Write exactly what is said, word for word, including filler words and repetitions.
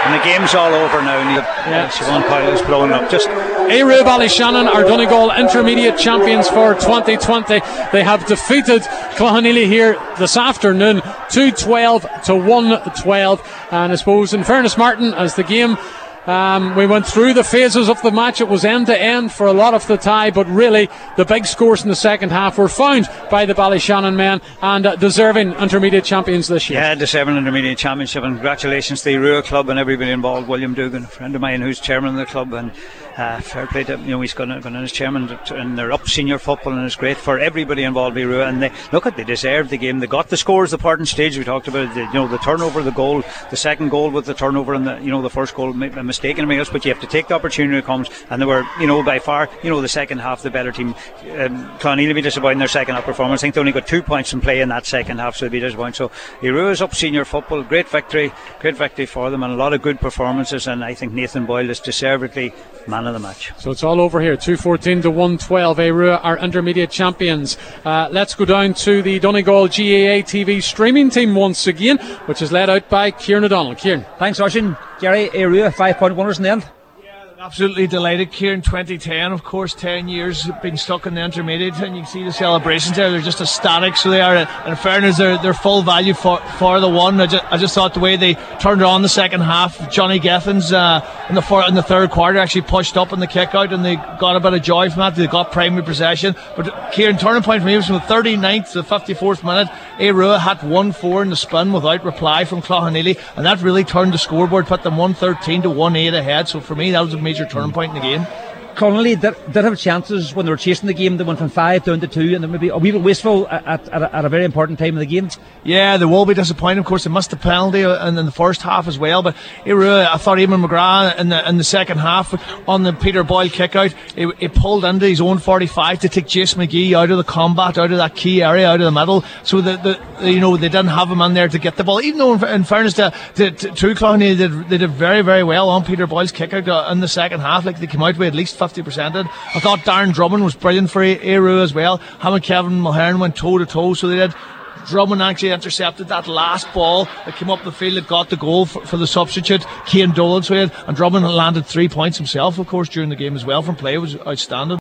And the game's all over now. And yeah. Siobhan Coyle is blowing up. Just Airua Ballyshannon are Donegal intermediate champions for twenty twenty. They have defeated Cloughaneely here this afternoon, two twelve to one twelve. And I suppose, in fairness, Martin, as the game Um, we went through the phases of the match. It was end to end for a lot of the tie, but really the big scores in the second half were found by the Ballyshannon men, and uh, deserving intermediate champions this year. Yeah, deserving intermediate championship, and congratulations to the Airua club and everybody involved. William Dugan, a friend of mine who's chairman of the club, and uh, fair play to him. You know, he's gone, gone in as chairman, and they're up senior football, and it's great for everybody involved in Airua. And they look at, they deserved the game. They got the scores, the part and stage we talked about. The, you know, the turnover, the goal, the second goal with the turnover, and the, you know, the first goal. A mistake in else, but you have to take the opportunity that comes. And they were, you know, by far, you know, the second half the better team. Um, Cloughaneely be disappointed in their second half performance. I think they only got two points in play in that second half, so they'll be disappointed. So Airua's up senior football, great victory, great victory for them, and a lot of good performances. And I think Nathan Boyle is deservedly man of the match. So it's all over here, two fourteen to one twelve. Airua are intermediate champions. Uh, let's go down to the Donegal G A A T V streaming team once again, which is led out by Kieran O'Donnell. Kieran. Thanks, Oisin. Jerry, Airua, five point winners in the end. Absolutely delighted. Kieran, twenty ten, of course, ten years been stuck in the intermediate, and you can see the celebrations there. They're just ecstatic. So they are, and in fairness, they're, they're full value for, for the one. I just, I just thought the way they turned it on the second half, Johnny Gethins uh, in the four, in the third quarter actually pushed up in the kick out, and they got a bit of joy from that. They got primary possession. But Kieran, turning point for me was from the thirty-ninth to the fifty-fourth minute. Airua had one four in the spin without reply from Cloughaneely, and that really turned the scoreboard, put them one thirteen to one eight ahead. So for me, that was a major turning point in the game. Cloughaneely did, did have chances when they were chasing the game. They went from five down to two, and they maybe a wee bit wasteful at, at, at, a, at a very important time in the game. Yeah, they will be disappointed. Of course, they missed the penalty in, in the first half as well. But Airua, I thought Eamon McGrath in the in the second half on the Peter Boyle kick out, he, he pulled into his own forty-five to take Jace McGee out of the combat, out of that key area, out of the middle. So the, the you know they didn't have him in there to get the ball. Even though, in, in fairness to, to, to, to Cloughaneely, they did, they did very very well on Peter Boyle's kick out in the second half. Like they came out with at least fifty percent. I thought Darren Drummond was brilliant for Airua as well. Him and Kevin Mulhern went toe to toe, so they did. Drummond actually intercepted that last ball that came up the field that got the goal for, for the substitute, Cian Dolan, and Drummond landed three points himself, of course, during the game as well from play. It was outstanding.